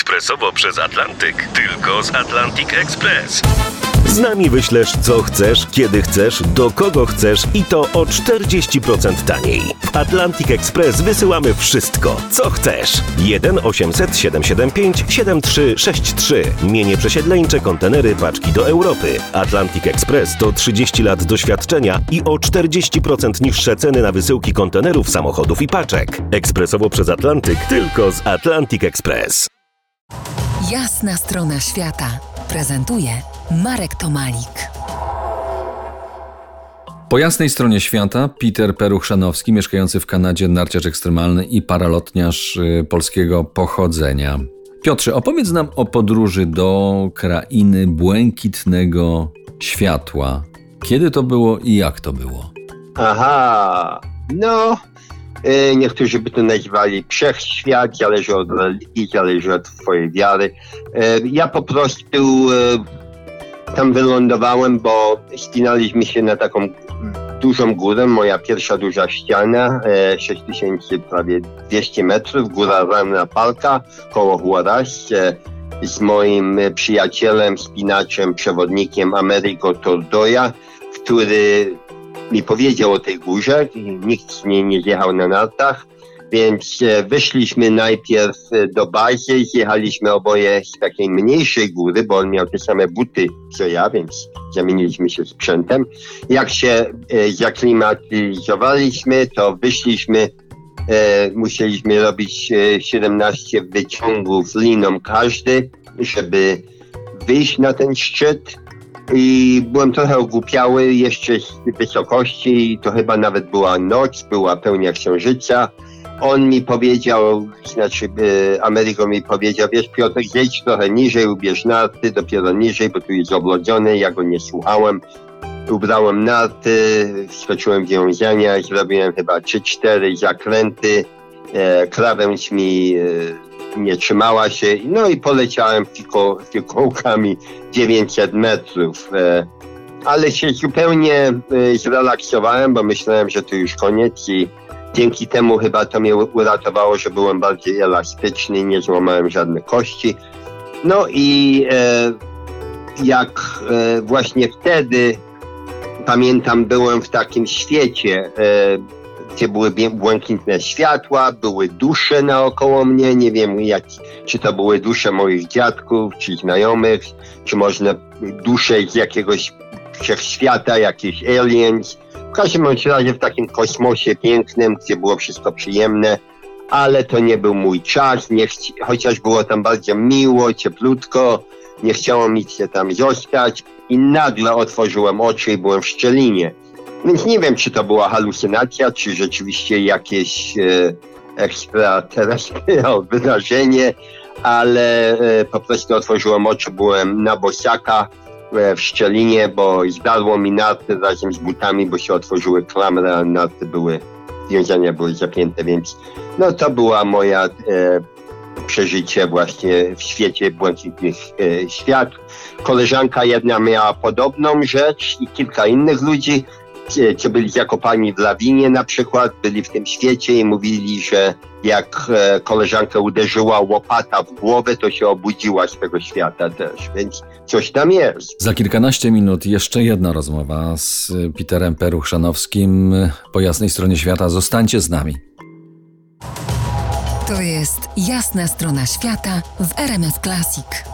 ekspresowo przez Atlantyk. Tylko z Atlantic Express. Z nami wyślesz co chcesz, kiedy chcesz, do kogo chcesz i to o 40% taniej. W Atlantic Express wysyłamy wszystko, co chcesz. 1 800 775 7363. Mienie przesiedleńcze, kontenery, paczki do Europy. Atlantic Express to 30 lat doświadczenia i o 40% niższe ceny na wysyłki kontenerów, samochodów i paczek. Ekspresowo przez Atlantyk, tylko z Atlantic Express. Jasna strona świata prezentuje Marek Tomalik. Po jasnej stronie świata Peter Peruch-Szanowski, mieszkający w Kanadzie, narciarz ekstremalny i paralotniarz polskiego pochodzenia. Piotrze, opowiedz nam o podróży do krainy błękitnego światła. Kiedy to było i jak to było? Niektórzy by to nazywali wszechświat, zależy od religii, zależy od twojej wiary. Ja po prostu tam wylądowałem, bo spinaliśmy się na taką dużą górę, moja pierwsza duża ściana, 6000 prawie 200 metrów, góra Rana Palka koło Huaraz, z moim przyjacielem, spinaczem, przewodnikiem Amerigo Tordoya, który mi powiedział o tej górze, nikt z niej nie zjechał na nartach, więc wyszliśmy najpierw do bazy, zjechaliśmy oboje z takiej mniejszej góry, bo on miał te same buty co ja, więc zamieniliśmy się sprzętem. Jak się zaklimatyzowaliśmy, to wyszliśmy, musieliśmy robić 17 wyciągów liną każdy, żeby wyjść na ten szczyt. I byłem trochę ogłupiały jeszcze z wysokości, to chyba nawet była noc, była pełnia księżyca. On mi powiedział, Amerigo mi powiedział, wiesz Piotr, zejdź trochę niżej, ubierz narty, dopiero niżej, bo tu jest oblodzony, ja go nie słuchałem. Ubrałem narty, wskoczyłem w wiązania, zrobiłem chyba 3-4 zakręty, krawędź mi nie trzymała się, no i poleciałem fikołkami 900 metrów. Ale się zupełnie zrelaksowałem, bo myślałem, że to już koniec i dzięki temu chyba to mnie uratowało, że byłem bardziej elastyczny, nie złamałem żadnych kości. No i jak właśnie wtedy, pamiętam, byłem w takim świecie, gdzie były błękitne światła, były dusze naokoło mnie, nie wiem czy to były dusze moich dziadków, czy znajomych, czy może dusze z jakiegoś wszechświata, jakieś aliens. W każdym razie w takim kosmosie pięknym, gdzie było wszystko przyjemne, ale to nie był mój czas, chociaż było tam bardzo miło, cieplutko, nie chciało mi się tam zostać i nagle otworzyłem oczy i byłem w szczelinie. Więc nie wiem, czy to była halucynacja, czy rzeczywiście jakieś ekstraterrestrial wydarzenie, ale po prostu otworzyłem oczy, byłem na bosiaka w szczelinie, bo zdarło mi narty razem z butami, bo się otworzyły klamry, a narty wiązania były zapięte, więc no to była moja przeżycie właśnie w świecie błękitnych światł. Koleżanka jedna miała podobną rzecz i kilka innych ludzi, co byli zakopani w lawinie na przykład, byli w tym świecie i mówili, że jak koleżankę uderzyła łopata w głowę, to się obudziła z tego świata też, więc coś tam jest. Za kilkanaście minut jeszcze jedna rozmowa z Peterem Peruch-Szanowskim po jasnej stronie świata. Zostańcie z nami. To jest Jasna strona świata w RMF Classic.